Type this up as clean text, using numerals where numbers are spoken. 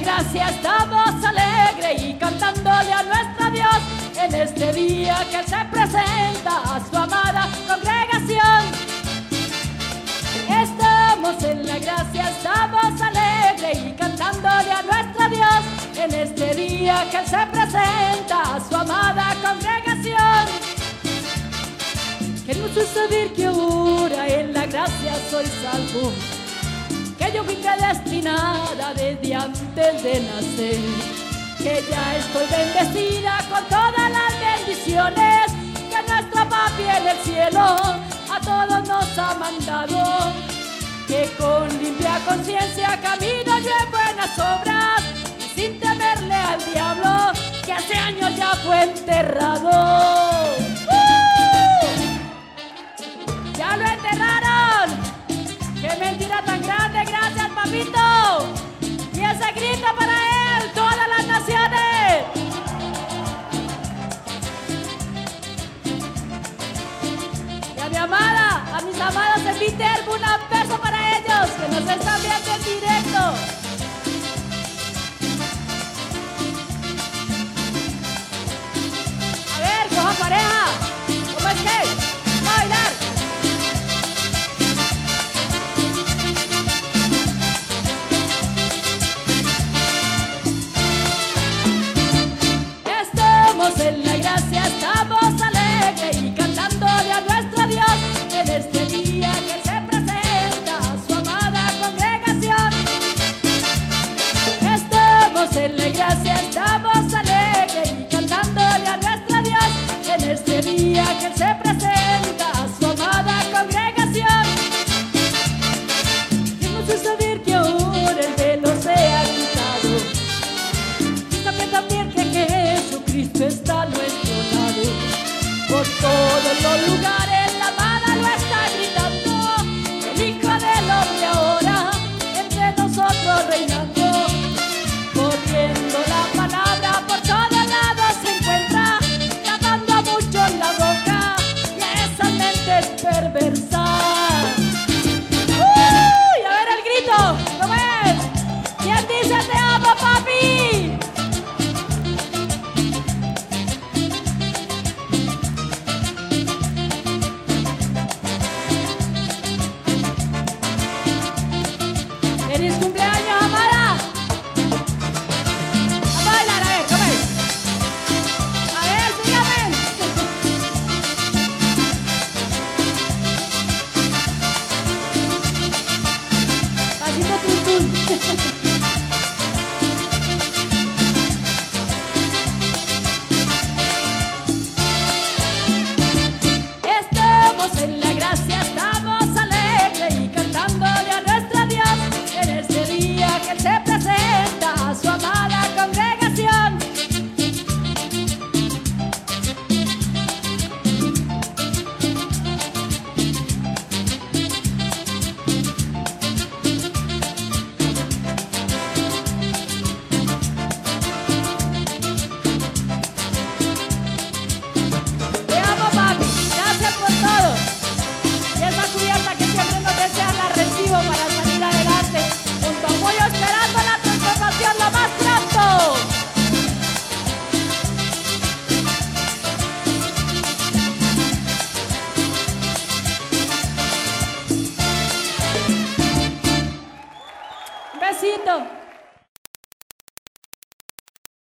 gracia estamos alegres y cantándole a nuestro Dios en este día que se presenta a su amada congregación. Estamos en la gracia, estamos alegres y cantándole a nuestro Dios en este día que se presenta a su amada congregación. Queremos saber que ahora en la gracia soy salvo, que yo fui predestinada desde antes de nacer, que ya estoy bendecida con todas las bendiciones que nuestro papi en el cielo a todos nos ha mandado, que con limpia conciencia camino yo en buenas obras y sin temerle al diablo que hace años ya fue enterrado. ¡Ya lo enterraron! ¡Qué mentira tan grande! ¡Gracias, papito! Y ese grito para él, todas las naciones. Y a mi amada, a mis amados en Viterbo, un beso para ellos que nos están viendo en directo. A ver, coja pareja. ¿Cómo es que? ¡Bailar! En la gracia estamos alegres y cantándole a nuestro Dios en este día que se presenta a su amada congregación. Estamos en la gracia, estamos alegres y cantándole a nuestro Dios en este día que se presenta a su amada congregación. Queremos saber que ahora el velo se ha quitado y saber también que Jesucristo está a nuestro lado. Por todos los lugares la amada lo está gritando, el Hijo del Hombre ahora entre nosotros reinando. Corriendo la palabra por todos lados se encuentra, tapando a muchos la boca y a esas mentes perversas. ¡Uy! A ver el grito, ¿cómo es? ¿Quién dice te amo, papi? ¡Feliz cumpleaños, amada! A bailar, a ver, ¿cómo es? A ver, sígame. Pasito tum. Estamos en la gracia, estamos alegres y cantándole a nuestro Dios en este día que se presenta a su amada congregación. Te amo, papi, gracias por todo. Y esa cubierta que siempre nos desea la recibo para salir adelante, junto a Pollo esperando la transformación lo más pronto. Un besito.